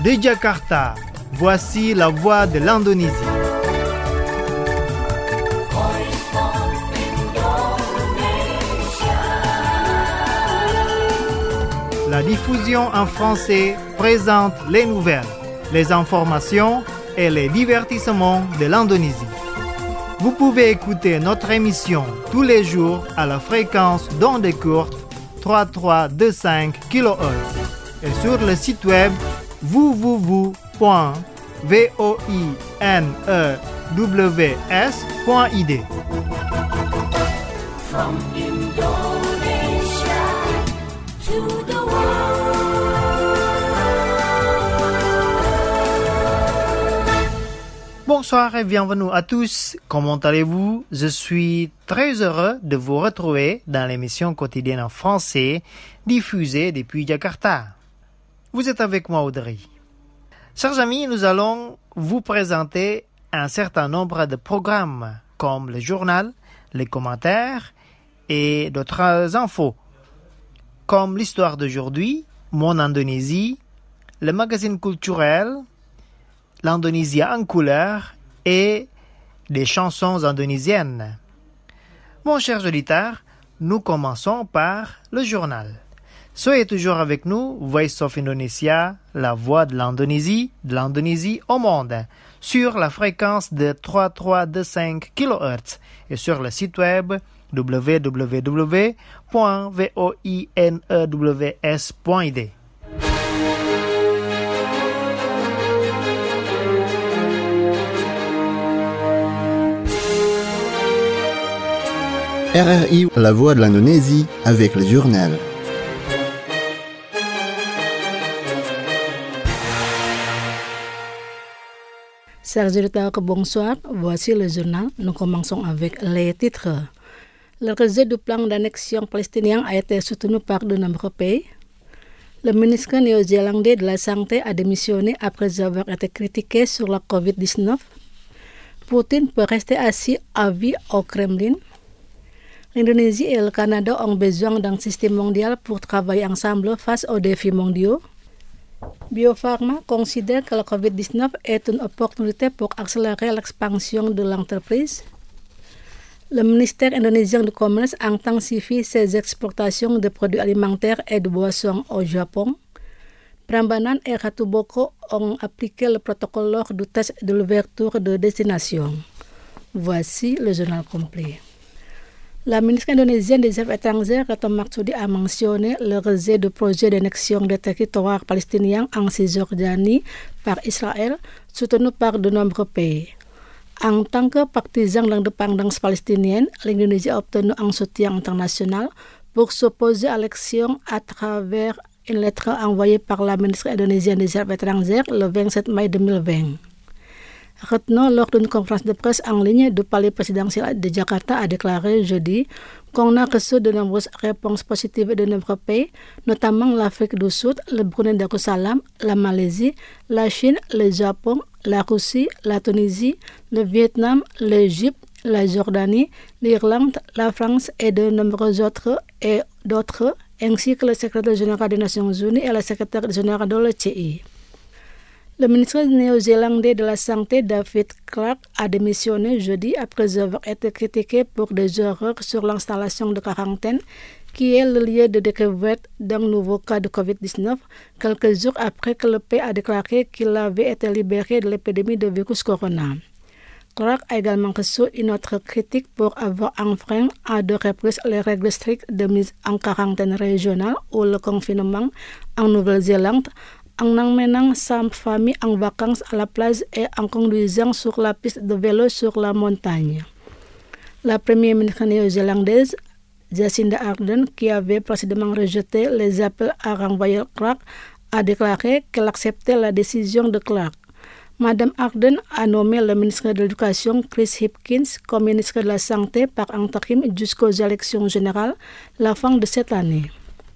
De Jakarta, voici la voix de l'Indonésie. La diffusion en français présente les nouvelles, les informations et les divertissements de l'Indonésie. Vous pouvez écouter notre émission tous les jours à la fréquence d'onde courte 3325 kHz et sur le site web www.voinews.id. From Indonesia to the Bonsoir et bienvenue à tous. Comment allez-vous? Je suis très heureux de vous retrouver dans l'émission quotidienne en français diffusée depuis Jakarta. Vous êtes avec moi, Audrey. Chers amis, nous allons vous présenter un certain nombre de programmes comme le journal, les commentaires et d'autres infos, comme l'histoire d'aujourd'hui, Mon Indonésie, le magazine culturel, l'Indonésie en couleur et des chansons indonésiennes. Mon cher auditeur, nous commençons par le journal. Soyez toujours avec nous, Voice of Indonesia, la voix de l'Indonésie au monde, sur la fréquence de 3325 kHz et sur le site web www.voinews.id. RRI, la voix de l'Indonésie, avec le journal. Chers auditeurs, bonsoir. Voici le journal. Nous commençons avec les titres. Le rejet du plan d'annexion palestinien a été soutenu par de nombreux pays. Le ministre néo-zélandais de la Santé a démissionné après avoir été critiqué sur la COVID-19. Poutine peut rester assis à vie au Kremlin. L'Indonésie et le Canada ont besoin d'un système mondial pour travailler ensemble face aux défis mondiaux. Biopharma considère que la COVID-19 est une opportunité pour accélérer l'expansion de l'entreprise. Le ministère indonésien du Commerce intensifie ses exportations de produits alimentaires et de boissons au Japon. Prambanan et Ratu Boko ont appliqué le protocole lors du test de l'ouverture de destination. Voici le journal complet. La ministre indonésienne des Affaires étrangères, Retno Marsudi, a mentionné le rejet du projet d'annexion des territoires palestiniens en Cisjordanie par Israël, soutenu par de nombreux pays. En tant que partisan de l'indépendance palestinienne, l'Indonésie a obtenu un soutien international pour s'opposer à l'action à travers une lettre envoyée par la ministre indonésienne des Affaires étrangères le 27 mai 2020. Retno, lors d'une conférence de presse en ligne du palais présidentiel de Jakarta, a déclaré jeudi qu'on a reçu de nombreuses réponses positives de nombreux pays, notamment l'Afrique du Sud, le Brunei Darussalam, la Malaisie, la Chine, le Japon, la Russie, la Tunisie, le Vietnam, l'Égypte, la Jordanie, l'Irlande, la France et de nombreux autres et d'autres, ainsi que le secrétaire général des Nations Unies et le secrétaire général de l'OCI. Le ministre néo-zélandais de la Santé, David Clark, a démissionné jeudi après avoir été critiqué pour des erreurs sur l'installation de quarantaine, qui est le lieu de découverte d'un nouveau cas de COVID-19, quelques jours après que le pays a déclaré qu'il avait été libéré de l'épidémie de virus corona. Clark a également reçu une autre critique pour avoir enfreint à 2 reprises les règles strictes de mise en quarantaine régionale ou le confinement en Nouvelle-Zélande, en emmenant sa famille en vacances à la plage et en conduisant sur la piste de vélo sur la montagne. La première ministre néo-zélandaise, Jacinda Ardern, qui avait précédemment rejeté les appels à renvoyer Clark, a déclaré qu'elle acceptait la décision de Clark. Madame Ardern a nommé le ministre de l'Éducation, Chris Hipkins, comme ministre de la Santé par intérim jusqu'aux élections générales la fin de cette année.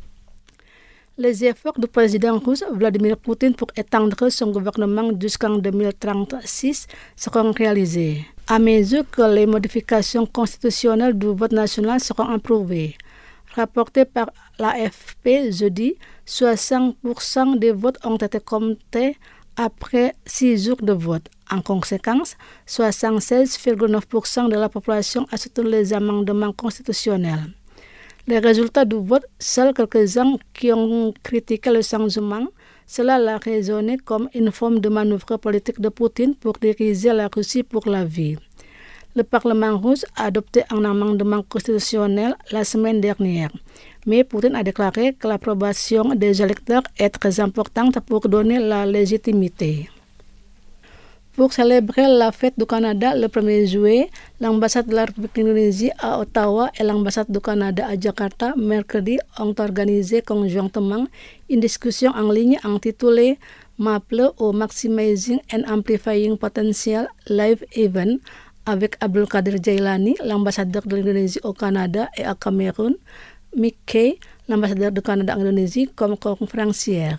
Les efforts du président russe Vladimir Poutine pour étendre son gouvernement jusqu'en 2036 seront réalisés, à mesure que les modifications constitutionnelles du vote national seront approuvées. Rapporté par l'AFP jeudi, 60% des votes ont été comptés après 6 jours de vote. En conséquence, 76,9% de la population a soutenu les amendements constitutionnels. Les résultats du vote, seuls quelques-uns qui ont critiqué le changement, cela l'a raisonné comme une forme de manœuvre politique de Poutine pour diriger la Russie pour la vie. Le Parlement russe a adopté un amendement constitutionnel la semaine dernière, mais Poutine a déclaré que l'approbation des électeurs est très importante pour donner la légitimité. Pour célébrer la fête du Canada le 1er juillet, l'ambassade de la République d'Indonésie à Ottawa et l'ambassade du Canada à Jakarta, mercredi, ont organisé conjointement une discussion en ligne intitulée Maple au Maximizing and Amplifying Potential Live Event avec Abdul Qadir Jailani, l'ambassadeur de l'Indonésie au Canada et à Cameroun, Mick Kay, l'ambassadeur du Canada en Indonésie, comme conférencière.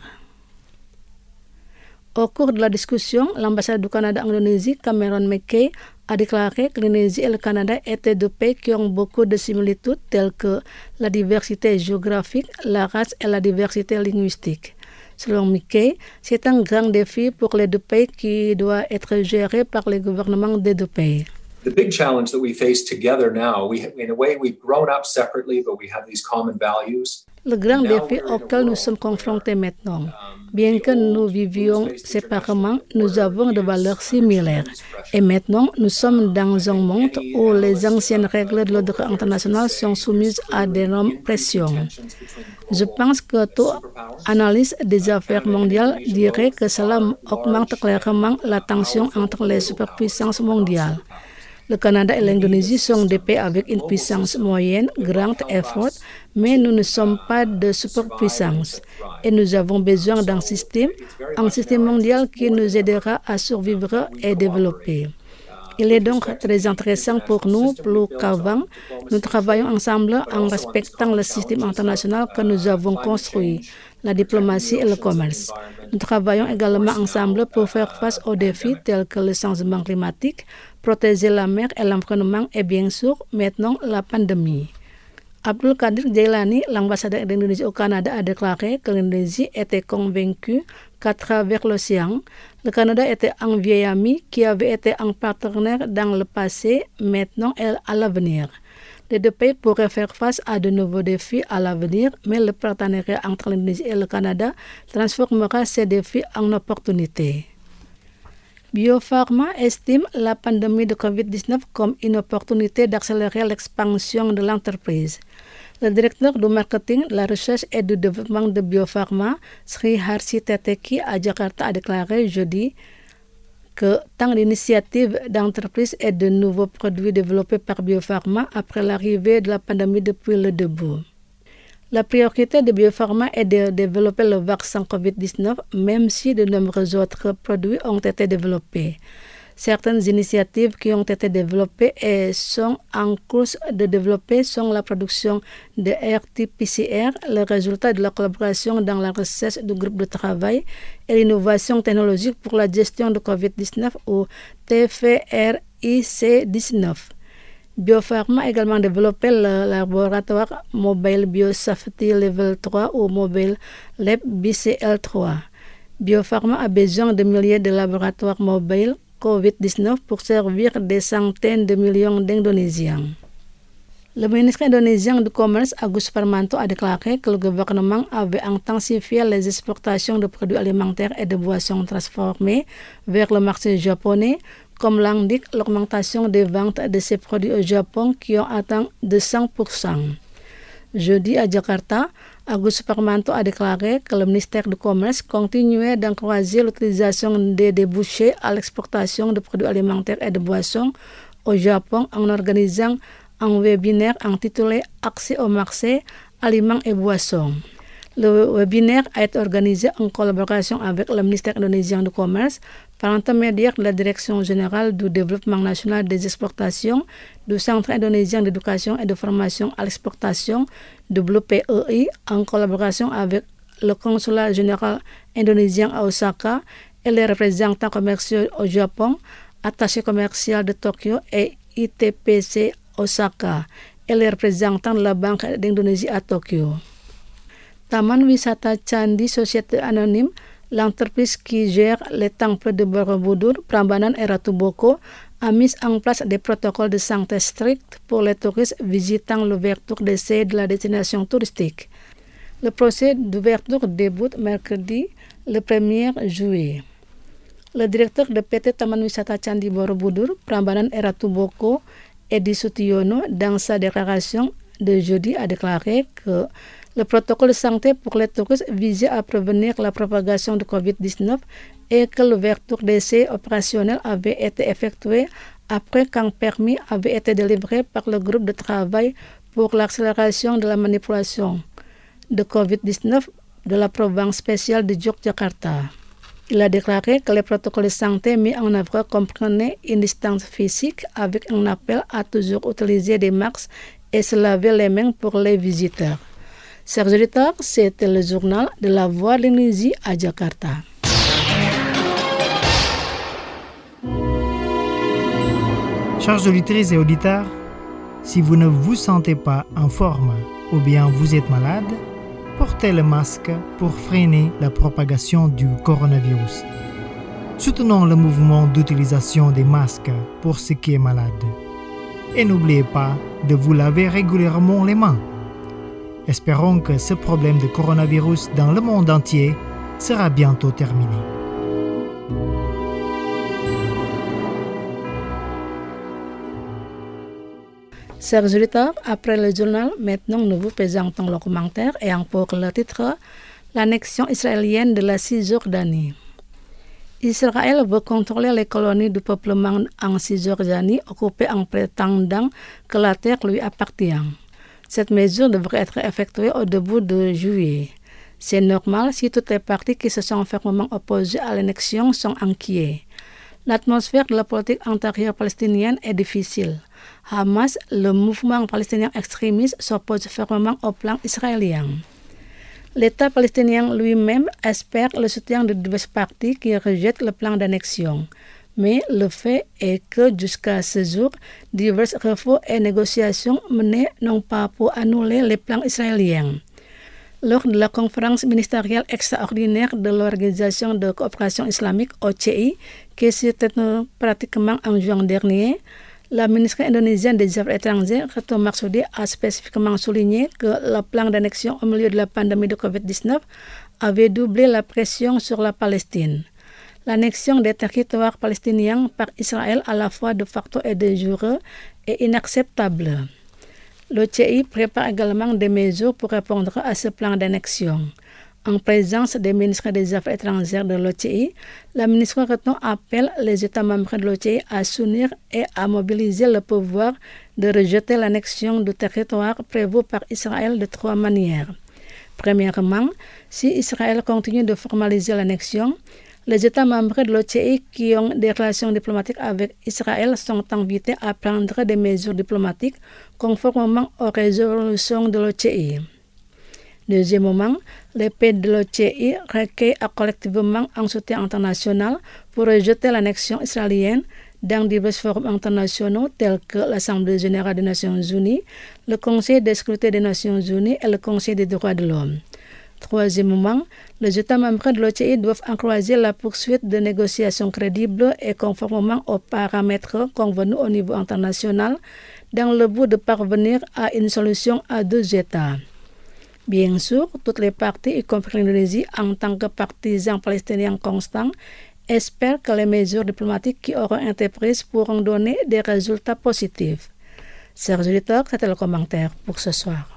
Au cours de la discussion, l'ambassade du Canada en Indonésie, Cameron McKay, a déclaré que l'Indonésie et le Canada étaient deux pays qui ont beaucoup de similitudes telles que la diversité géographique, la race et la diversité linguistique. Selon McKay, c'est un grand défi pour les deux pays qui doit être géré par les gouvernements des deux pays. The big challenge that we face together now, in a way we've grown up separately, but we have these common values. Le grand défi auquel nous sommes confrontés maintenant, bien que nous vivions séparément, nous avons des valeurs similaires. Et maintenant, nous sommes dans un monde où les anciennes règles de l'ordre international sont soumises à d'énormes pressions. Je pense que toute analyse des affaires mondiales dirait que cela augmente clairement la tension entre les superpuissances mondiales. Le Canada et l'Indonésie sont des pays avec une puissance moyenne, grande et forte, mais nous ne sommes pas de superpuissance. Et nous avons besoin d'un système mondial qui nous aidera à survivre et développer. Il est donc très intéressant pour nous, plus qu'avant. Nous travaillons ensemble en respectant le système international que nous avons construit, la diplomatie et le commerce. Nous travaillons également ensemble pour faire face aux défis tels que le changement climatique, protéger la mer et l'environnement et bien sûr, maintenant, la pandémie. Abdul Qadir Jailani, l'ambassadeur d'Indonésie au Canada, a déclaré que l'Indonésie était convaincue qu'à travers l'océan, le Canada était un vieil ami qui avait été un partenaire dans le passé, maintenant et à l'avenir. Les deux pays pourraient faire face à de nouveaux défis à l'avenir, mais le partenariat entre l'Indonésie et le Canada transformera ces défis en opportunités. Biopharma estime la pandémie de COVID-19 comme une opportunité d'accélérer l'expansion de l'entreprise. Le directeur du marketing, de la recherche et du développement de Biopharma, Sri Harsi Teteki à Jakarta, a déclaré jeudi que tant d'initiatives d'entreprises et de nouveaux produits développés par Biopharma après l'arrivée de la pandémie depuis le début. La priorité de Biopharma est de développer le vaccin COVID-19, même si de nombreux autres produits ont été développés. Certaines initiatives qui ont été développées et sont en cours de développer sont la production de RT-PCR, le résultat de la collaboration dans la recherche du groupe de travail et l'innovation technologique pour la gestion de COVID-19 ou TFRIC-19. Biopharma a également développé le laboratoire Mobile Biosafety Level 3 ou Mobile Lab BCL3. Biopharma a besoin de milliers de laboratoires mobiles COVID-19 pour servir des centaines de millions d'Indonésiens. Le ministre indonésien du Commerce, Agus Parmanto, a déclaré que le gouvernement avait intensifié les exportations de produits alimentaires et de boissons transformées vers le marché japonais, comme l'indique l'augmentation des ventes de ces produits au Japon qui ont atteint de 100%. Jeudi à Jakarta, Agus Parmanto a déclaré que le ministère du Commerce continuait d'encourager l'utilisation des débouchés à l'exportation de produits alimentaires et de boissons au Japon en organisant un webinaire intitulé « Accès au marché, aliments et boissons ». Le webinaire a été organisé en collaboration avec le ministère indonésien du Commerce par l'intermédiaire de la Direction générale du développement national des exportations, du Centre indonésien d'éducation et de formation à l'exportation, WPEI, en collaboration avec le consulat général indonésien à Osaka et les représentants commerciaux au Japon, attaché commercial de Tokyo et ITPC Osaka, et les représentants de la Banque d'Indonésie à Tokyo. Taman Wisata Candi Société Anonyme, L'entreprise qui gère les temples de Borobudur, Prambanan et Ratu Boko a mis en place des protocoles de santé stricts pour les touristes visitant l'ouverture d'essai de la destination touristique. Le procès d'ouverture débute mercredi le 1er juillet. Le directeur de PT Taman Wisata Candi Borobudur, Prambanan et Ratu Boko, Edi Sutiono, dans sa déclaration de jeudi, a déclaré que le protocole de santé pour les touristes visait à prévenir la propagation de COVID-19 et que l'ouverture d'essais opérationnels avait été effectuée après qu'un permis avait été délivré par le groupe de travail pour l'accélération de la manipulation de COVID-19 de la province spéciale de Yogyakarta. Il a déclaré que les protocoles de santé mis en œuvre comprenaient une distance physique avec un appel à toujours utiliser des masques et se laver les mains pour les visiteurs. Chers auditeurs, c'était le journal de la Voix de l'Indonésie à Jakarta. Chers auditrices et auditeurs, si vous ne vous sentez pas en forme ou bien vous êtes malade, portez le masque pour freiner la propagation du coronavirus. Soutenons le mouvement d'utilisation des masques pour ceux qui sont malades. Et n'oubliez pas de vous laver régulièrement les mains. Espérons que ce problème de coronavirus dans le monde entier sera bientôt terminé. Chers auditeurs, après le journal, maintenant nous vous présentons le commentaire et encore le titre « L'annexion israélienne de la Cisjordanie ». Israël veut contrôler les colonies de peuplement en Cisjordanie occupées en prétendant que la terre lui appartient. Cette mesure devrait être effectuée au début de juillet. C'est normal si toutes les parties qui se sont fermement opposées à l'annexion sont inquiets. L'atmosphère de la politique intérieure palestinienne est difficile. Hamas, le mouvement palestinien extrémiste, s'oppose fermement au plan israélien. L'État palestinien lui-même espère le soutien de diverses parties qui rejettent le plan d'annexion. Mais le fait est que jusqu'à ce jour, divers refus et négociations menées n'ont pas pu annuler les plans israéliens. Lors de la conférence ministérielle extraordinaire de l'Organisation de coopération islamique OCI, qui s'est tenue pratiquement en juin dernier, la ministre indonésienne des Affaires étrangères, Retno Marsudi, a spécifiquement souligné que le plan d'annexion au milieu de la pandémie de COVID-19 avait doublé la pression sur la Palestine. L'annexion des territoires palestiniens par Israël à la fois de facto et de jure est inacceptable. L'OCI prépare également des mesures pour répondre à ce plan d'annexion. En présence des ministres des Affaires étrangères de l'OCI, la ministre Retno appelle les États membres de l'OCI à s'unir et à mobiliser le pouvoir de rejeter l'annexion du territoire prévue par Israël de 3 manières. Premièrement, si Israël continue de formaliser l'annexion, les États membres de l'OCI qui ont des relations diplomatiques avec Israël sont invités à prendre des mesures diplomatiques conformément aux résolutions de l'OCI. Deuxièmement, les pays de l'OCI recueillent collectivement un soutien international pour rejeter l'annexion israélienne dans divers forums internationaux tels que l'Assemblée générale des Nations unies, le Conseil de sécurité des Nations unies et le Conseil des droits de l'homme. Troisièmement, les États membres de l'OCI doivent encourager la poursuite de négociations crédibles et conformément aux paramètres convenus au niveau international dans le but de parvenir à une solution à 2 États. Bien sûr, toutes les parties, y compris l'Indonésie, en tant que partisans palestiniens constants, espèrent que les mesures diplomatiques qui auront été prises pourront donner des résultats positifs. Chers auditeurs, c'était le commentaire pour ce soir.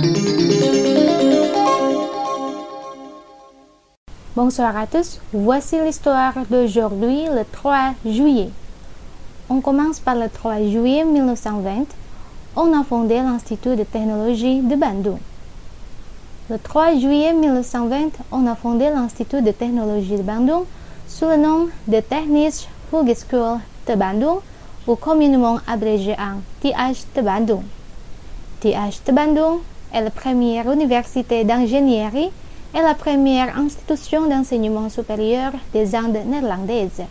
Bonsoir à tous, voici l'histoire d'aujourd'hui, le 3 juillet. On commence par le 3 juillet 1920. On a fondé l'Institut de technologie de Bandung. Le 3 juillet 1920, on a fondé l'Institut de technologie de Bandung sous le nom de Technische Hogeschool te Bandung ou communément abrégé en TH te Bandung. TH te Bandung est la première université d'ingénierie et la première institution d'enseignement supérieur des Indes néerlandaises.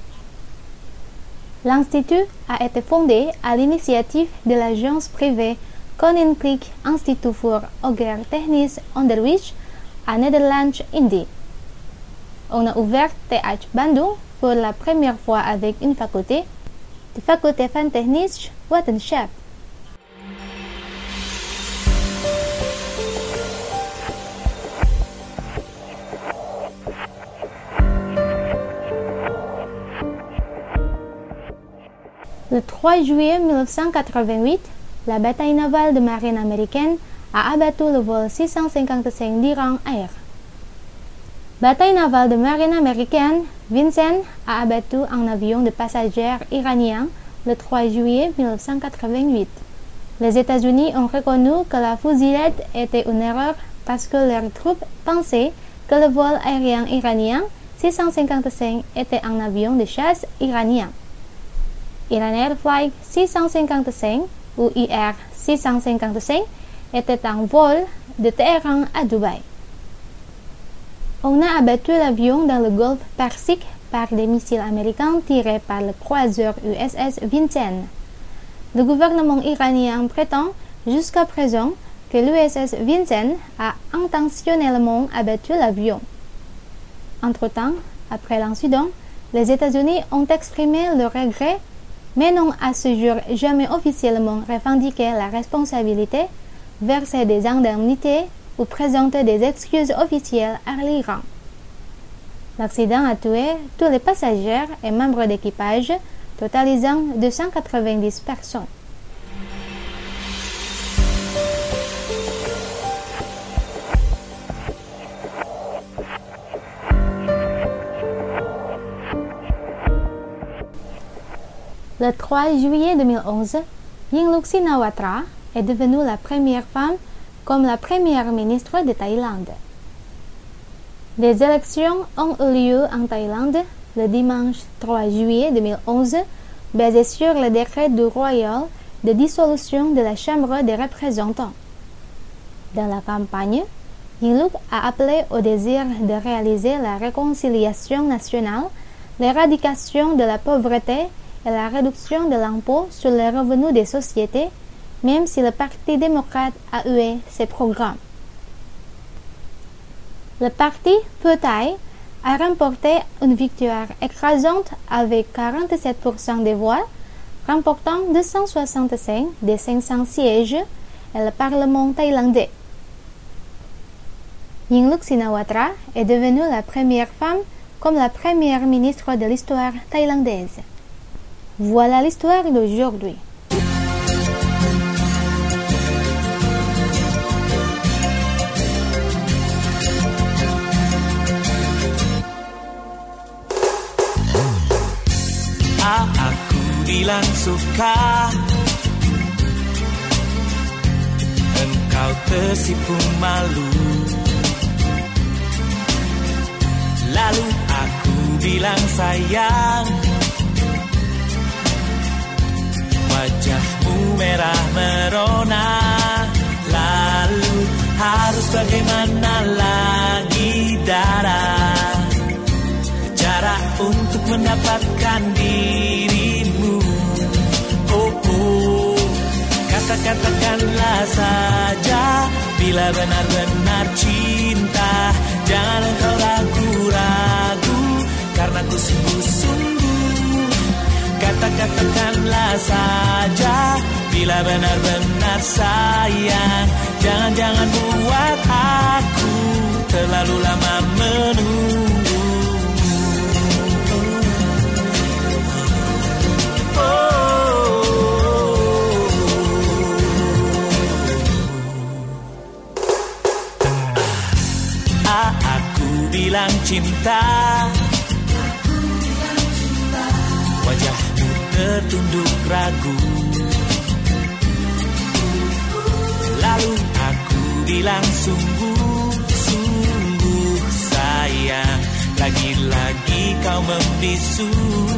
L'Institut a été fondé à l'initiative de l'agence privée Koninklijk Instituut voor Hoger Technisch Onderwijs à Nederlands-Indië. on a ouvert TH Bandung pour la première fois avec une faculté, die Fakultät van Technische Wetenschap. Le 3 juillet 1988, la bataille navale de marine américaine a abattu le vol 655 d'Iran Air. Bataille navale de marine américaine, Vincent a abattu un avion de passagers iranien le 3 juillet 1988. Les États-Unis ont reconnu que la fusillade était une erreur parce que leurs troupes pensaient que le vol aérien iranien 655 était un avion de chasse iranien. Iran Air Flight 655 ou IR 655 était un vol de Téhéran à Dubaï. On a abattu l'avion dans le golfe Persique par des missiles américains tirés par le croiseur USS Vincent. Le gouvernement iranien prétend jusqu'à présent que l'USS Vincent a intentionnellement abattu l'avion. Entre-temps, après l'incident, les États-Unis ont exprimé leur regret, mais n'ont à ce jour jamais officiellement revendiqué la responsabilité, versé des indemnités ou présenté des excuses officielles à l'Iran. L'accident a tué tous les passagers et membres d'équipage, totalisant 290 personnes. Le 3 juillet 2011, Yingluck Shinawatra est devenue la première femme comme la première ministre de Thaïlande. Des élections ont eu lieu en Thaïlande le dimanche 3 juillet 2011, basées sur le décret du royal de dissolution de la Chambre des représentants. Dans la campagne, Yingluck a appelé au désir de réaliser la réconciliation nationale, l'éradication de la pauvreté et la réduction de l'impôt sur les revenus des sociétés, même si le Parti démocrate a hué ses programmes. Le parti Pheu Thai a remporté une victoire écrasante avec 47% des voix, remportant 265 des 500 sièges et le Parlement thaïlandais. Yingluck Shinawatra est devenue la première femme comme la première ministre de l'histoire thaïlandaise. Voilà l'histoire d'aujourd'hui. Aku bilang suka, engkau tersipu malu. Lalu aku bilang sayang, wajahmu merah merona. Lalu harus bagaimana lagi darah, cara untuk mendapatkan dirimu. Oh, oh, katakanlah saja bila benar-benar cinta. Jangan engkau ragu-ragu, karena ku sungguh-sungguh. Katakanlah saja bila benar-benar sayang. Jangan buat aku terlalu lama menunggu. Aku bilang cinta, wajahmu tertunduk ragu. Lalu aku bilang sungguh-sungguh sayang. Lagi-lagi kau membisu.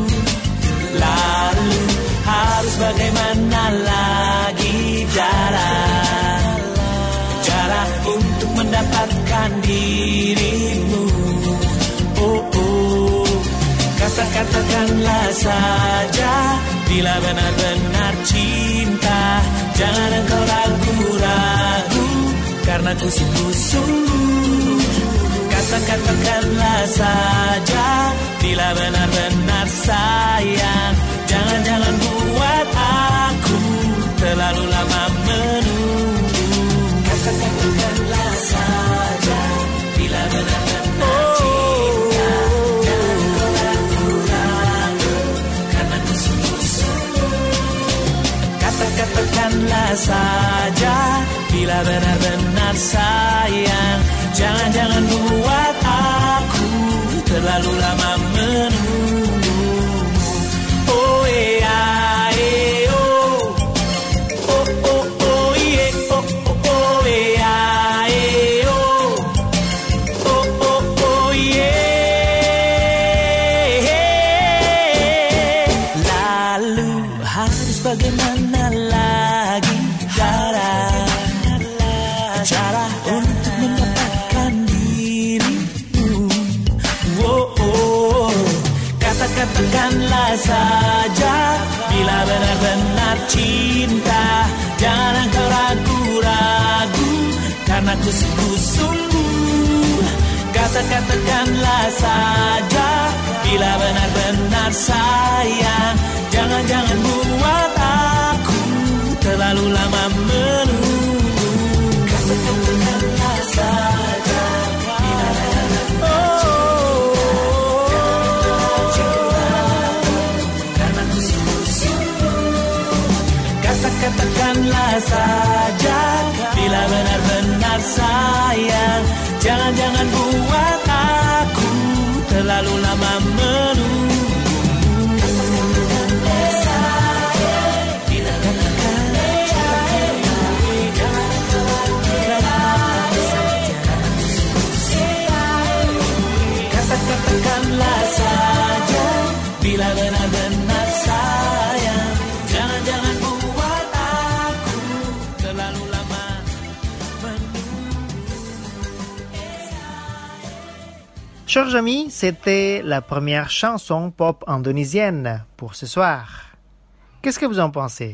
Lalu harus bagaimana lagi darah, cara untuk mendapatkan dirimu. Oh, oh, katakanlah saja bila benar-benar cinta. Jangan engkau ragu-ragu, karena ku sungguh-sungguh. Katakanlah saja bila benar-benar sayang. Jangan buat aku terlalu lama menunggu. Katakanlah saja bila benar-benar cinta. Jangan kau ragu-ragu karena ku sungguh-sungguh. Katakanlah saja bila benar-benar sayang. Jangan buat aku terlalu lama menunggu. Oh yeah, oh. Oh oh oh yeah, oh oh oh yeah, oh. Oh oh oh yeah. Lalu harus bagaimana lagi cara untuk mendapatkan dirimu. Oh, oh. Katakanlah saja bila benar-benar cinta. Jangan kau ragu-ragu karena ku sungguh-sungguh. Katakanlah saja bila benar-benar sayang. Jangan buat aku terlalu lama menunggu. Katakanlah saja bila benar-benar cinta. Karena ku sungguh-sungguh. Katakanlah saja bila benar-benar sayang. Jangan buat aku terlalu lama menunggu. Katakanlah saja bila benar-benar sayang. Jangan buat aku terlalu lama menunggu. Chers amis, c'était la première chanson pop indonésienne pour ce soir. Qu'est-ce que vous en pensez?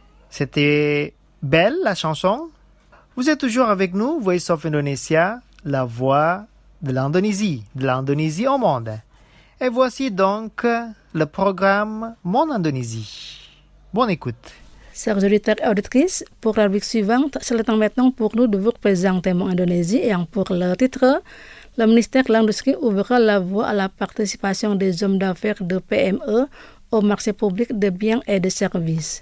C'était belle la chanson? Vous êtes toujours avec nous, Voice of Indonesia, la voix de l'Indonésie au monde. Et voici donc le programme Mon Indonésie. Bonne écoute. Chers auditeurs et auditrices, pour la rubrique suivante, c'est le temps maintenant pour nous de vous présenter Mon Indonésie et pour le titre, le ministère de l'Industrie ouvrira la voie à la participation des hommes d'affaires de PME au marché public de biens et de services.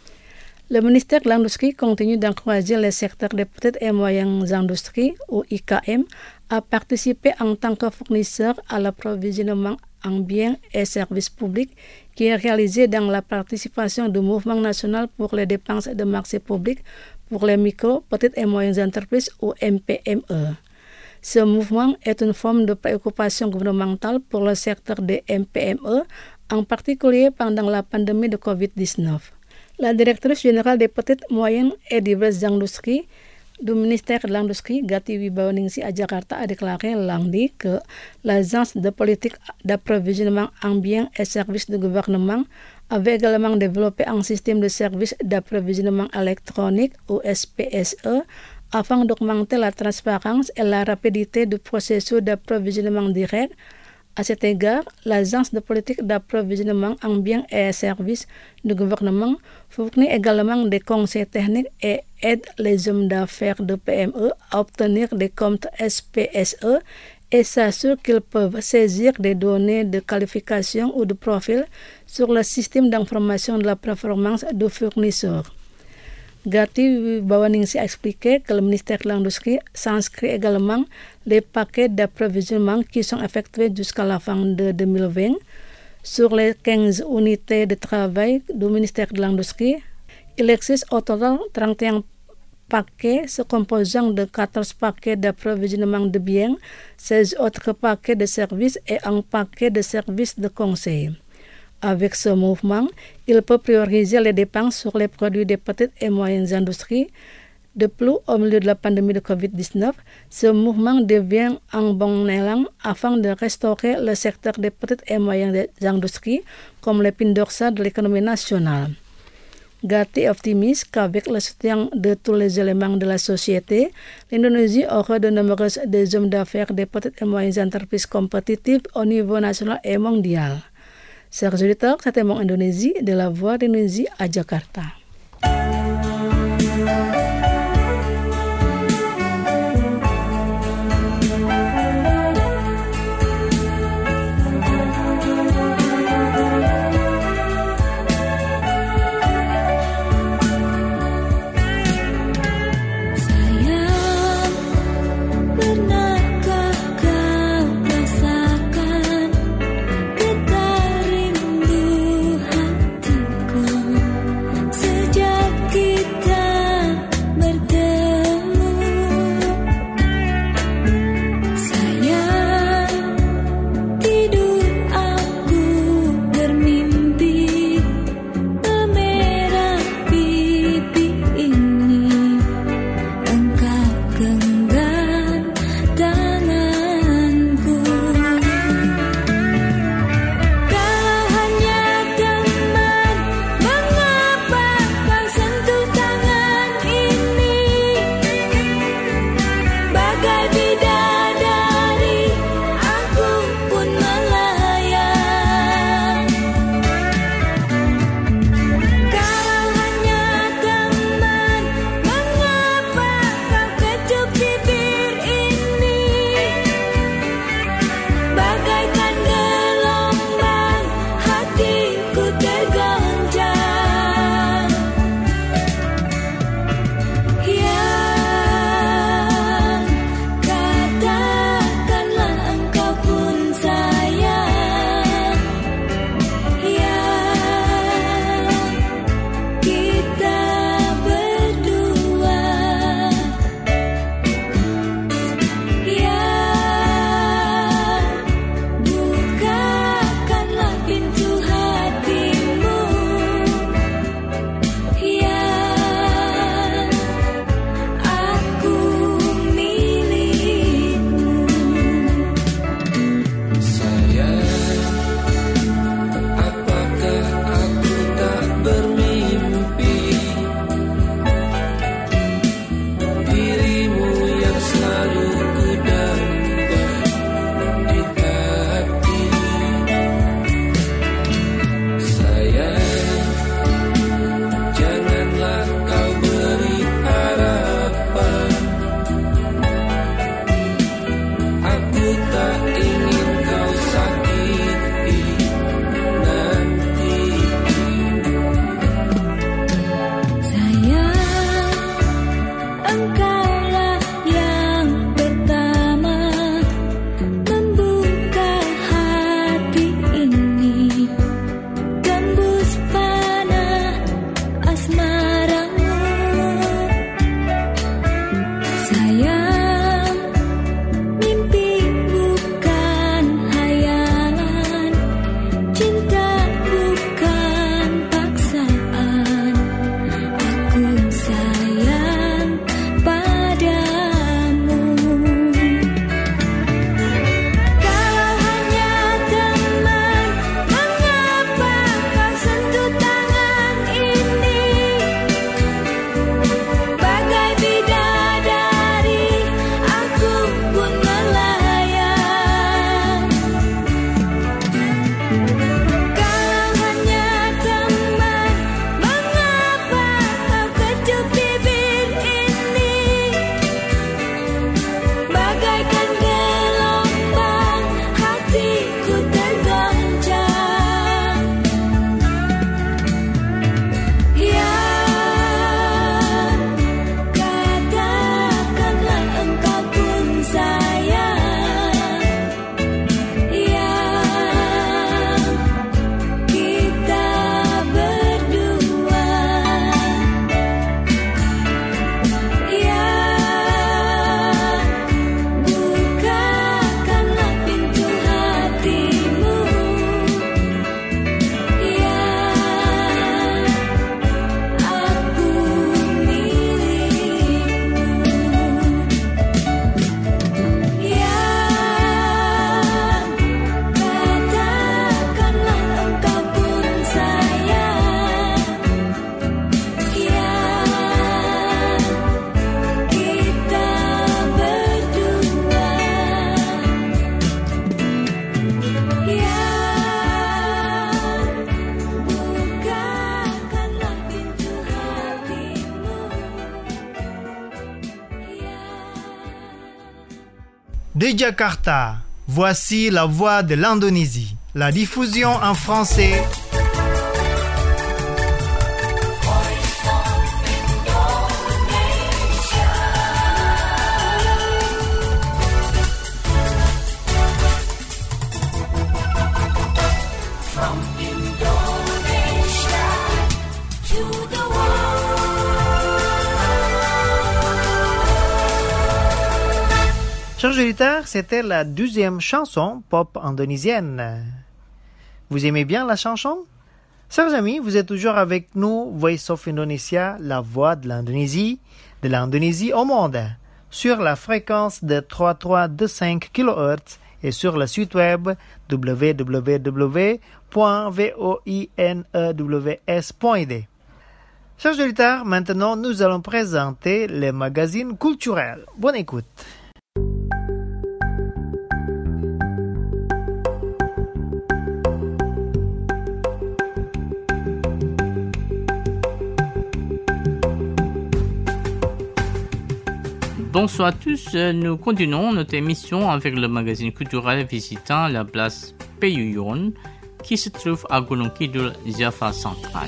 Le ministère de l'Industrie continue d'encourager les secteurs des petites et moyennes industries, ou IKM, à participer en tant que fournisseurs à l'approvisionnement en biens et services publics qui est réalisé dans la participation du Mouvement national pour les dépenses de marché public pour les micro, petites et moyennes entreprises, ou MPME. Ce mouvement est une forme de préoccupation gouvernementale pour le secteur des MPME, en particulier pendant la pandémie de COVID-19. La directrice générale des petites, moyennes et diverses industries du ministère de l'Industrie, Gati Wibawaningsih à Jakarta, a déclaré lundi que l'Agence de politique d'approvisionnement en biens et services du gouvernement avait également développé un système de services d'approvisionnement électronique, ou SPSE, afin d'augmenter la transparence et la rapidité du processus d'approvisionnement direct. À cet égard, l'Agence de politique d'approvisionnement en biens et services du gouvernement fournit également des conseils techniques et aide les hommes d'affaires de PME à obtenir des comptes SPSE et s'assure qu'ils peuvent saisir des données de qualification ou de profil sur le système d'information de la performance du fournisseur. Gati Wibawaningsih a expliqué que le ministère de l'Industrie s'inscrit également les paquets d'approvisionnement qui sont effectués jusqu'à la fin de 2020. Sur les 15 unités de travail du ministère de l'Industrie, il existe au total 31 paquets se composant de 14 paquets d'approvisionnement de biens, 16 autres paquets de services et un paquet de services de conseil. Avec ce mouvement, il peut prioriser les dépenses sur les produits des petites et moyennes industries. De plus, au milieu de la pandémie de COVID-19, ce mouvement devient un bon élan afin de restaurer le secteur des petites et moyennes industries comme l'épine dorsale de l'économie nationale. Gâté optimiste qu'avec le soutien de tous les éléments de la société, l'Indonésie aura de nombreux des hommes d'affaires, des petites et moyennes entreprises compétitives au niveau national et mondial. Chers auditeurs, c'était mon Indonésie de la Voix d'Indonésie à Jakarta. Sejak kita De Jakarta, voici la voix de l'Indonésie. La diffusion en français. From Indonesia to the world. Chers auditeurs, c'était la 12e chanson pop indonésienne. Vous aimez bien la chanson? Chers amis, vous êtes toujours avec nous, Voice of Indonesia, la voix de l'Indonésie au monde, sur la fréquence de 3325 kHz et sur le site web www.voinews.id. Chers auditeurs, maintenant nous allons présenter les magazines culturels. Bonne écoute. Bonsoir à tous, nous continuons notre émission avec le magazine culturel visitant la place Peyuyon qui se trouve à Gunung Kidul, Java central.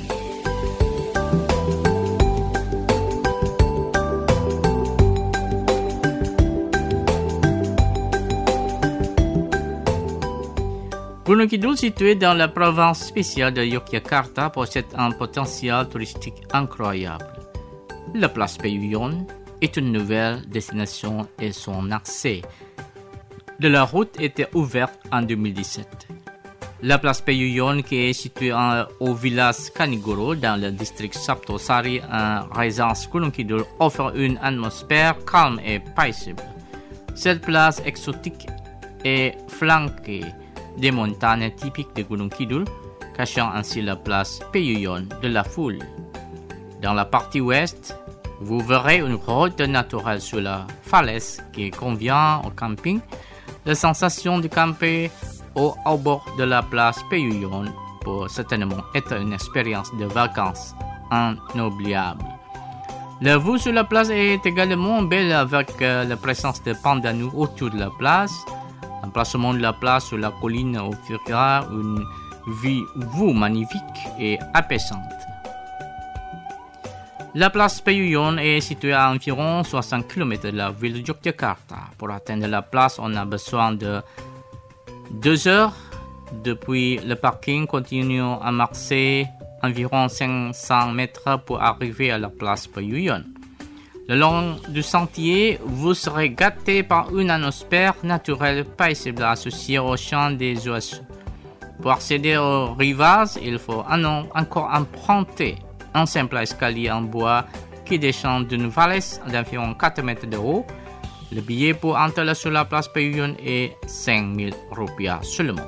Gunung Kidul, situé dans la province spéciale de Yogyakarta, possède un potentiel touristique incroyable. La place Peyuyon est une nouvelle destination et son accès de la route était ouverte en 2017. La place Peyuyon, qui est située au village Kanigoro dans le district Saptosari en résidence Gunung Kidul, offre une atmosphère calme et paisible. Cette place exotique est flanquée des montagnes typiques de Gunung Kidul, cachant ainsi la place Peyuyon de la foule. Dans la partie ouest, vous verrez une route naturelle sur la falaise qui convient au camping. La sensation de camper au bord de la place Peyuyon peut certainement être une expérience de vacances inoubliable. La vue sur la place est également belle avec la présence de pandanus autour de la place. L'emplacement de la place sur la colline offrira une vue magnifique et apaisante. La place Peyuyon est située à environ 60 km de la ville de Yogyakarta. Pour atteindre la place, on a besoin de 2 heures. Depuis le parking, continuons à marcher environ 500 mètres pour arriver à la place Peyuyon. Le long du sentier, vous serez gâté par une atmosphère naturelle paisible associée au chant des oiseaux. Pour accéder au rivage, il faut encore emprunter un simple escalier en bois qui descend d'une falaise d'environ 4 mètres de haut. Le billet pour entrer sur la place Peyuyon est 5 000 rupiah seulement.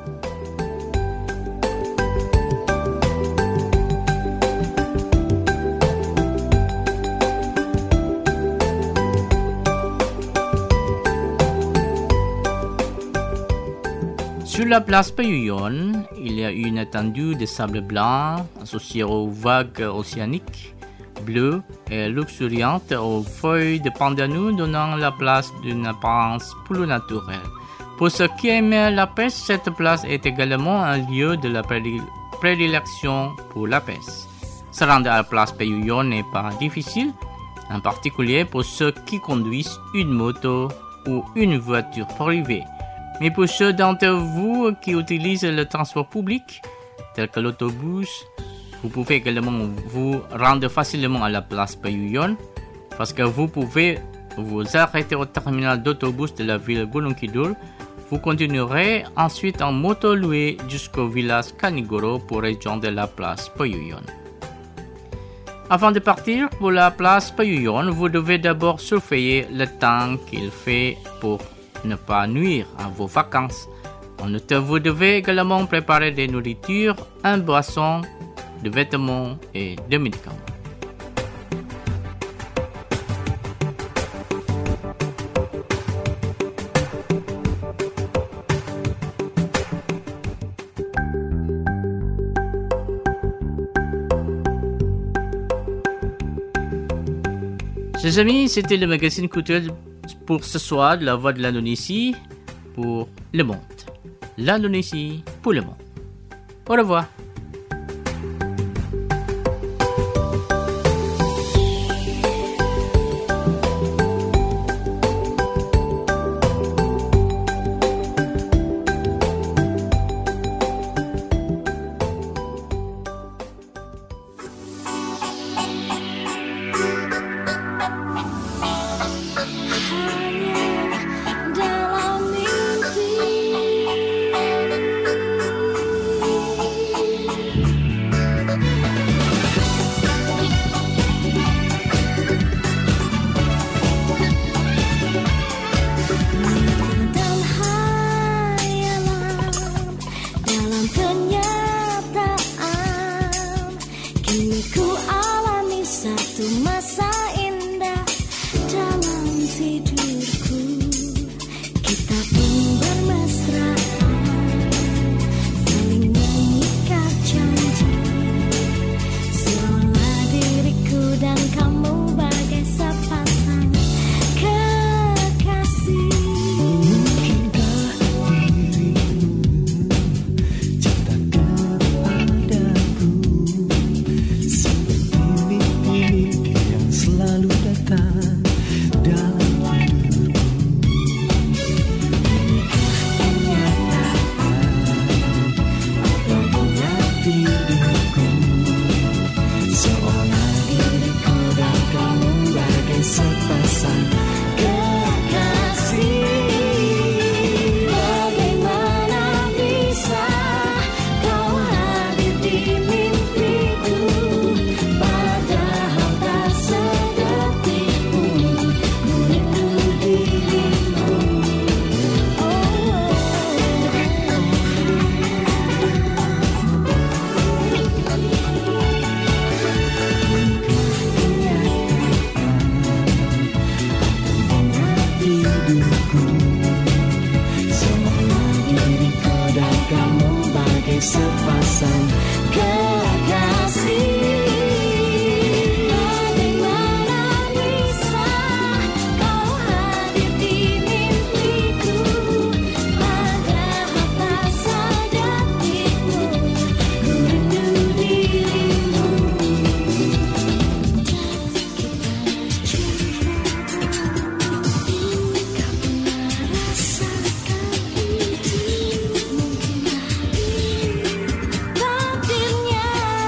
Sur la place Peyuyon, il y a une étendue de sable blanc associée aux vagues océaniques bleues et luxuriantes aux feuilles de pandanus donnant la place d'une apparence plus naturelle. Pour ceux qui aiment la pêche, cette place est également un lieu de la prédilection pour la pêche. Se rendre à la place Peyuyon n'est pas difficile, en particulier pour ceux qui conduisent une moto ou une voiture privée. Mais pour ceux d'entre vous qui utilisent le transport public, tel que l'autobus, vous pouvez également vous rendre facilement à la place Peyuyon parce que vous pouvez vous arrêter au terminal d'autobus de la ville Gunung Kidul. Vous continuerez ensuite en moto louée jusqu'au village Kanigoro pour rejoindre la place Peyuyon. Avant de partir pour la place Peyuyon, vous devez d'abord surveiller le temps qu'il fait pour ne pas nuire à vos vacances. En outre, vous devez également préparer des nourritures, un boisson, des vêtements et des médicaments. Chers amis, c'était le magazine culturel pour ce soir de la Voix de l'Indonésie. pour le monde. L'Indonésie pour le monde. Au revoir. Dalam mimpi dan hayalan dalam kenyataan. Kini ku alami satu masa indah dalam tidurku. Kita pun bermesraan, saling mengikat janji, seolah diriku dan kamu bagai sepasang kekasih. Mungkinkah dirimu cinta kepadaku seperti mimpi-mimpi yang selalu datang dalam tidurku. Tidurku seolah diriku dan kamu bagai sepasang kekasih. Bagaimana bisa kau hadir di mimpiku, padahal tak sedetik pun ku rindu dirimu. Tidurku seolah diriku dan kamu bagai sepasang Kekasih, bagaimana bisa kau hadir di mimpiku, padahal tak sedetik pun ku rindu dirimu. Kau pernah rasakan itu, mungkinkah takdirnya.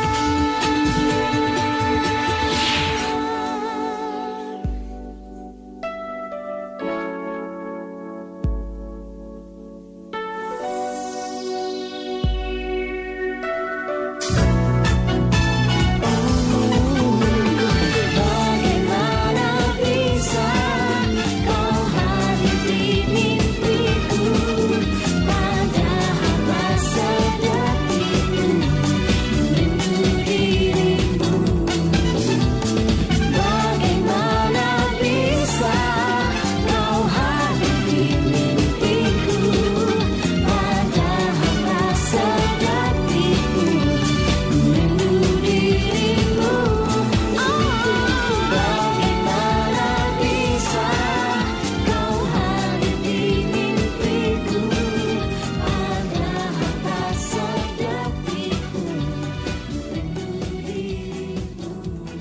Bagaimana bisa kau hadir di mimpiku, padahal tak sedetik pun ku rindu dirimu. Bagaimana bisa kau hadir di mimpiku, padahal tak sedetik pun ku rindu dirimu. Bagaimana bisa kau hadir di mimpiku, padahal tak sedetik pun ku rindu dirimu.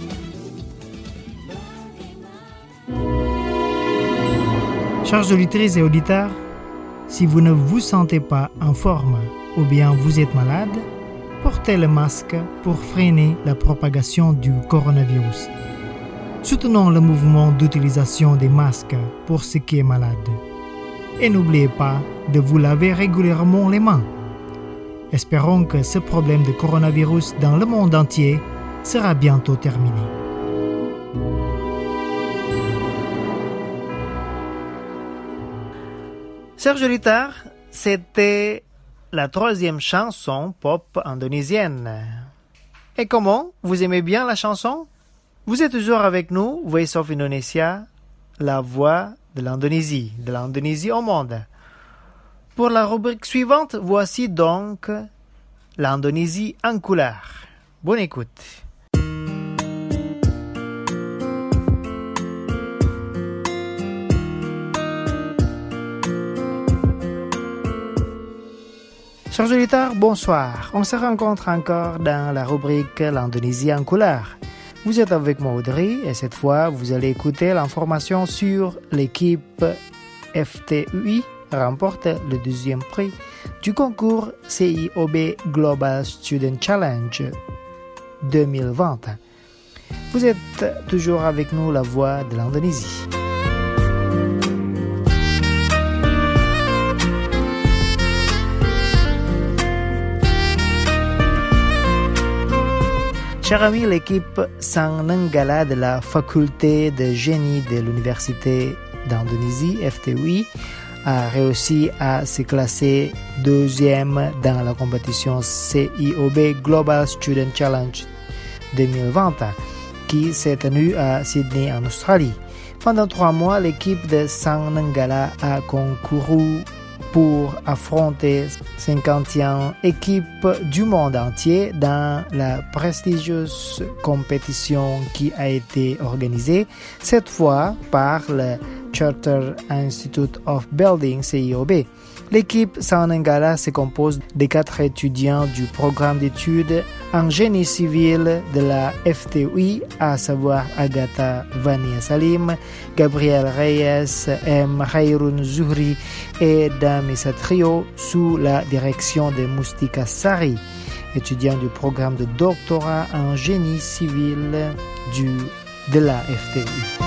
Chers auditrices et auditeurs, si vous ne vous sentez pas en forme ou bien vous êtes malade, portez le masque pour freiner la propagation du coronavirus. Soutenons le mouvement d'utilisation des masques pour ceux qui est malade. Et n'oubliez pas de vous laver régulièrement les mains. Espérons que ce problème de coronavirus dans le monde entier sera bientôt terminé. Serge Ritar, c'était la troisième chanson pop indonésienne. Et comment? Vous aimez bien la chanson? Vous êtes toujours avec nous, Voice of Indonesia, la voix de l'Indonésie au monde. Pour la rubrique suivante, voici donc l'Indonésie en couleur. Bonne écoute. Chers auditeurs, bonsoir. On se rencontre encore dans la rubrique L'Indonésie en couleur. Vous êtes avec moi Audrey et cette fois, vous allez écouter l'information sur l'équipe FTUI remporte le 2e prix du concours CIOB Global Student Challenge 2020. Vous êtes toujours avec nous, la voix de l'Indonésie. Chers amis, l'équipe Sang Nenggala de la faculté de génie de l'Université d'Indonésie, FTUI, a réussi à se classer 2e dans la compétition CIOB Global Student Challenge 2020 qui s'est tenue à Sydney en Australie. Pendant 3 mois, l'équipe de Sang Nenggala a concouru pour affronter 50e équipes du monde entier dans la prestigieuse compétition qui a été organisée cette fois par le Chartered Institute of Building CIOB. L'équipe Sang Nenggala se compose de 4 étudiants du programme d'études en génie civil de la FTUI, à savoir Agatha Vania Salim, Gabriel Reyes, M. Khairun Zuhri et Damisa Trio, sous la direction de Mustika Sari, étudiant du programme de doctorat en génie civil de la FTUI.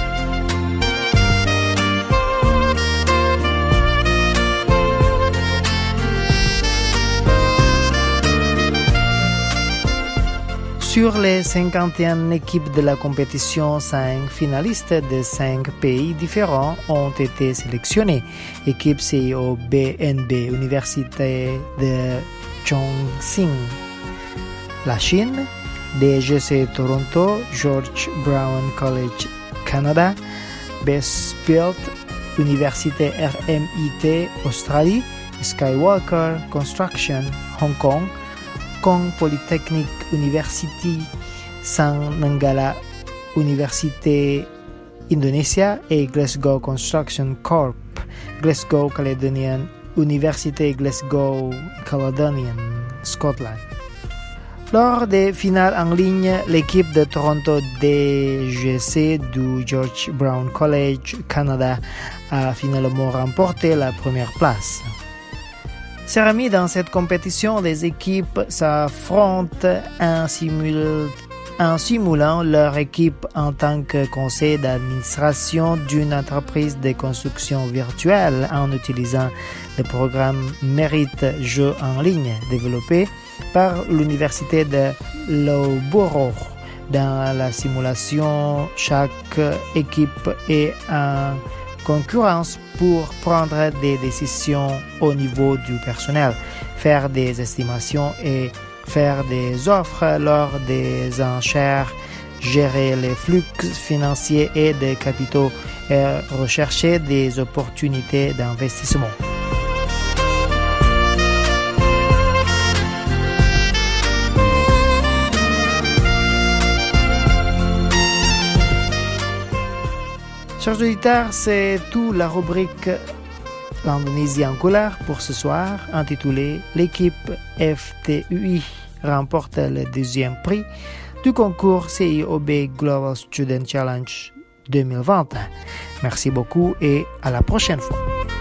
Sur les 51 équipes de la compétition, 5 finalistes de 5 pays différents ont été sélectionnés. Équipe CIOB-NB, Université de Chongqing, la Chine, DGC Toronto, George Brown College, Canada, Bestfield, Université RMIT, Australie, Skywalker Construction, Hong Kong, Kong Polytechnic University, Sang Nenggala Université Indonesia et Glasgow Construction Corp, Glasgow Caledonian Université Glasgow Caledonian, Scotland. Lors des finales en ligne, l'équipe de Toronto DGC du George Brown College, Canada, a finalement remporté la première place. Chers amis, dans cette compétition, les équipes s'affrontent en simulant leur équipe en tant que conseil d'administration d'une entreprise de construction virtuelle en utilisant le programme Merit Jeux en ligne développé par l'Université de Loughborough. Dans la simulation, chaque équipe est en concurrence pour prendre des décisions au niveau du personnel, faire des estimations et faire des offres lors des enchères, gérer les flux financiers et des capitaux et rechercher des opportunités d'investissement. Chers auditeurs, c'est tout la rubrique L'Indonésie en couleur pour ce soir, intitulée L'équipe FTUI remporte le 2e prix du concours CIOB Global Student Challenge 2020. Merci beaucoup et à la prochaine fois.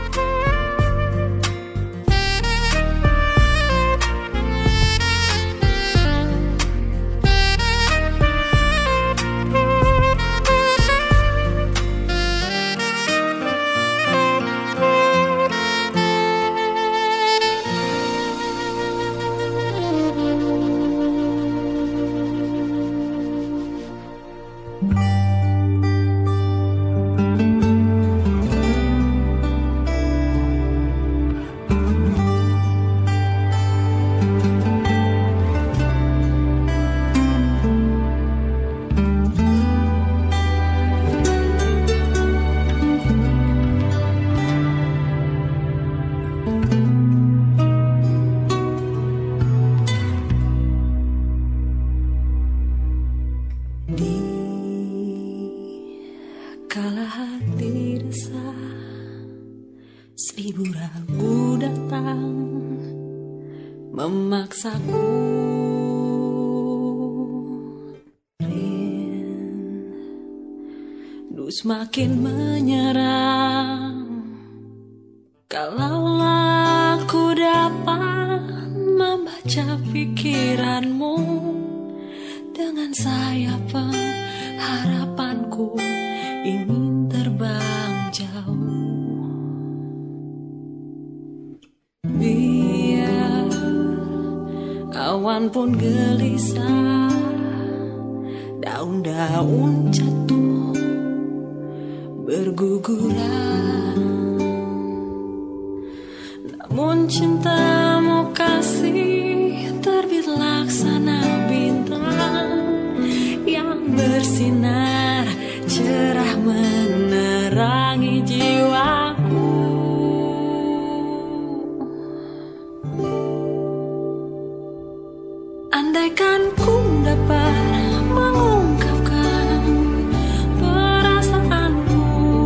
Kala hati resah, 1000 ragu datang, memaksaku. Rindu semakin menyerang. Kalaulah aku dapat membaca pikiranmu dengan sayap pengharapanku ingin terbang jauh. Biar awan pun gelisah, daun-daun jatuh berguguran, namun cintamu kasih terbit laksana bintang yang bersinar cerah menerangi jiwaku. Andaikan ku dapat mengungkapkan perasaanku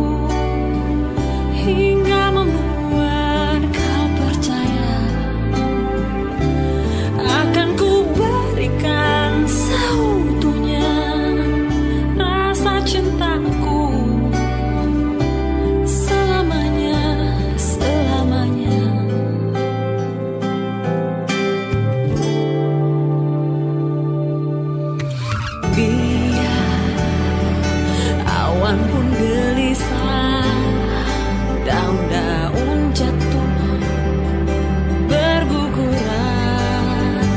hingga membuat kau percaya, akan ku berikan seutuhnya rasa cintaku selamanya, selamanya. Biar awan pun gelisah, daun-daun jatuh berguguran,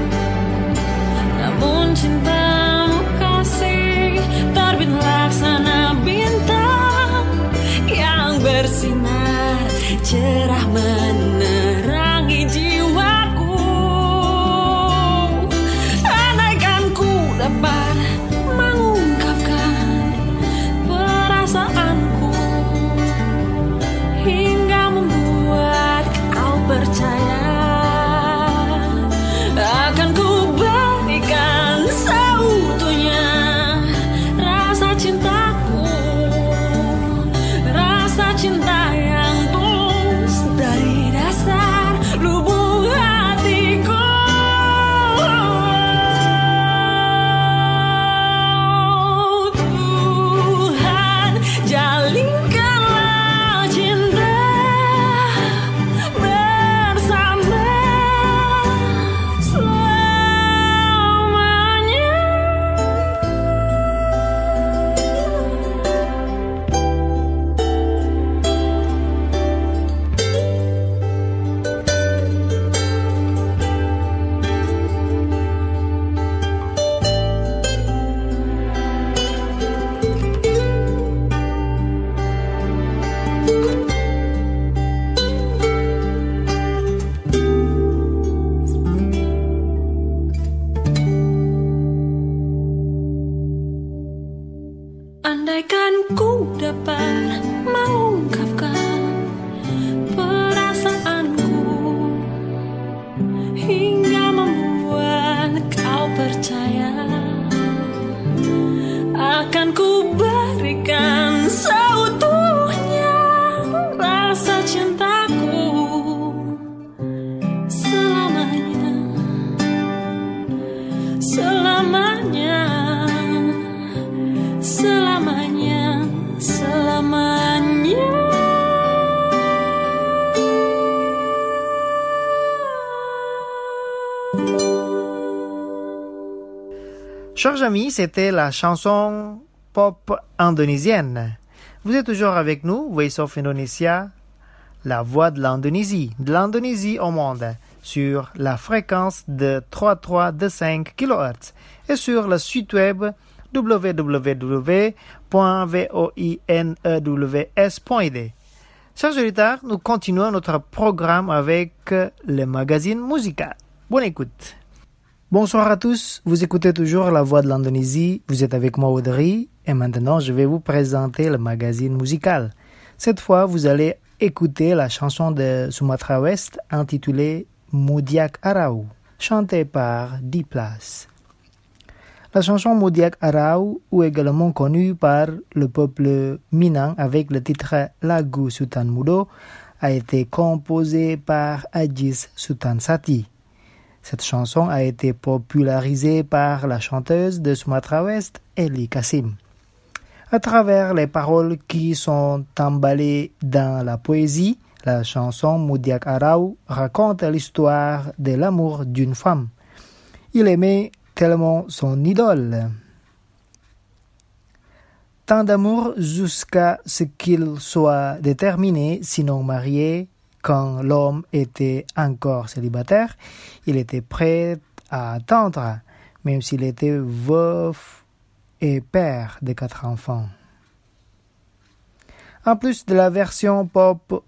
namun cintamu kasih terbit laksana bintang yang bersinar cerah menerangi jiwaku. Andaikan ku dapat mengungkapkan perasaanku hingga membuat kau percaya, akan ku berikan seutuhnya rasa cintaku, rasa cinta yang tulus dari dasar lubuk hatiku. Tuhan, jalinkanlah cinta bersama selamanya. Andaikan ku dapat mengungkapkan perasaanku hingga membuat kau percaya, akan ku berikan seutuhnya rasa cintaku selamanya, selamanya, selamanya, selamanya. Chers amis, c'était la chanson pop indonésienne. Vous êtes toujours avec nous, Voice of Indonesia, la voix de l'Indonésie au monde, sur la fréquence de 3325 kHz et sur le site web www.voinews.id. Chers auditeurs, nous continuons notre programme avec le magazine musical. Bonne écoute. Bonsoir à tous, vous écoutez toujours La Voix de l'Indonésie, vous êtes avec moi Audrey, et maintenant je vais vous présenter le magazine musical. Cette fois, vous allez écouter la chanson de Sumatra West intitulée Modiak Arau, chantée par Diplas. La chanson Modiak Arau, ou également connue par le peuple Minang avec le titre Lagu Sultan Mudo, a été composée par Ajis Sultan Sati. Cette chanson a été popularisée par la chanteuse de Sumatra Ouest, Eli Kassim. À travers les paroles qui sont emballées dans la poésie, la chanson Mudiak Arau raconte l'histoire de l'amour d'une femme. Il aimait tellement son idole. Tant d'amour jusqu'à ce qu'il soit déterminé, sinon marié. Quand l'homme était encore célibataire, il était prêt à attendre, même s'il était veuf et père de 4 enfants. En plus de la version pop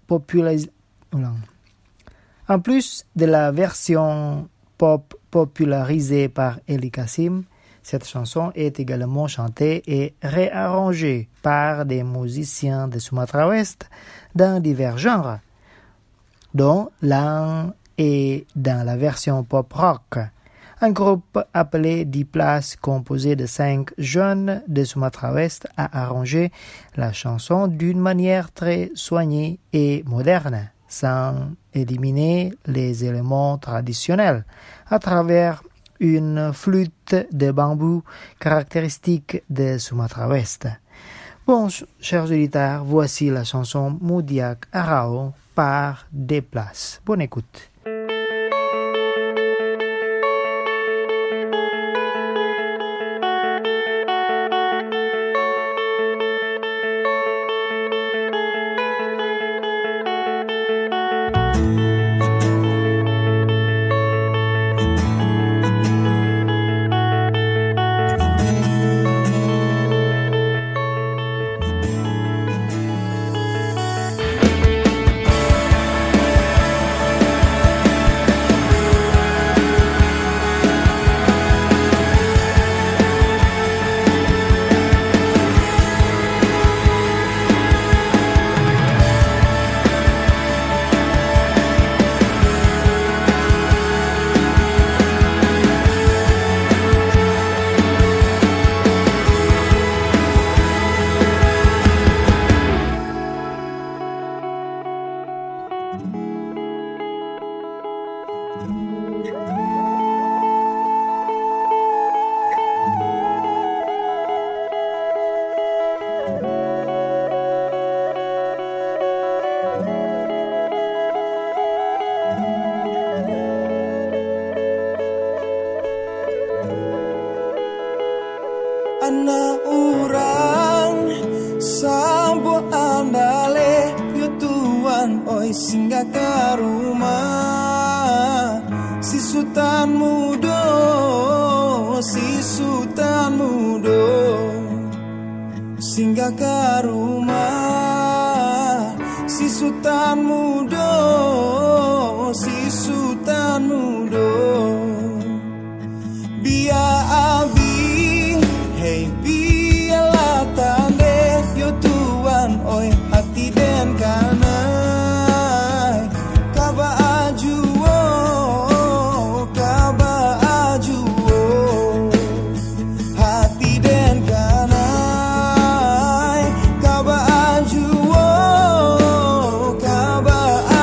popularisée par Eli Kassim, cette chanson est également chantée et réarrangée par des musiciens de Sumatra Ouest dans divers genres, dont l'un est dans la version pop-rock. Un groupe appelé 10 Places, composé de 5 jeunes de Sumatra Ouest, a arrangé la chanson d'une manière très soignée et moderne, sans éliminer les éléments traditionnels, à travers une flûte de bambou caractéristique de Sumatra Ouest. Bon, chers auditeurs, voici la chanson Mudiak Arau par 10 Places. Bonne écoute. Anak urang sambo andale yo tuan oi singgah ke rumah si sultan mudo singgah ke rumah si sultan mudo biar abi hey biarlah tande yo tuan oi hati den kanai kaba ajuo hati den kanai kaba ajuo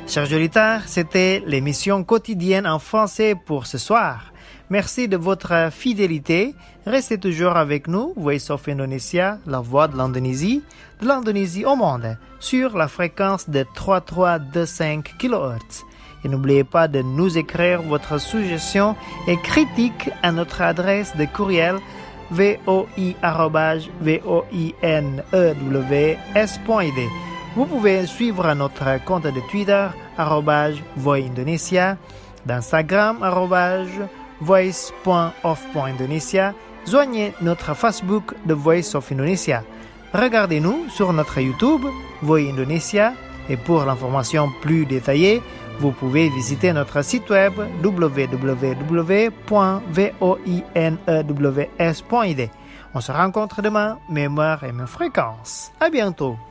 Chers auditeurs, c'était l'émission quotidienne en français pour ce soir. Merci de votre fidélité. Restez toujours avec nous, Voice of Indonesia, la voix de l'Indonésie au monde, sur la fréquence de 3325 kHz. Et n'oubliez pas de nous écrire votre suggestion et critique à notre adresse de courriel voi@voinews.id. Vous pouvez suivre notre compte de Twitter @voindonesia, d'Instagram @voice.of.indonesia. Joignez notre Facebook The Voice of Indonesia. Regardez-nous sur notre YouTube Voi Indonesia et pour l'information plus détaillée, vous pouvez visiter notre site web www.voinews.id. On se rencontre demain, même heure et même fréquence. À bientôt.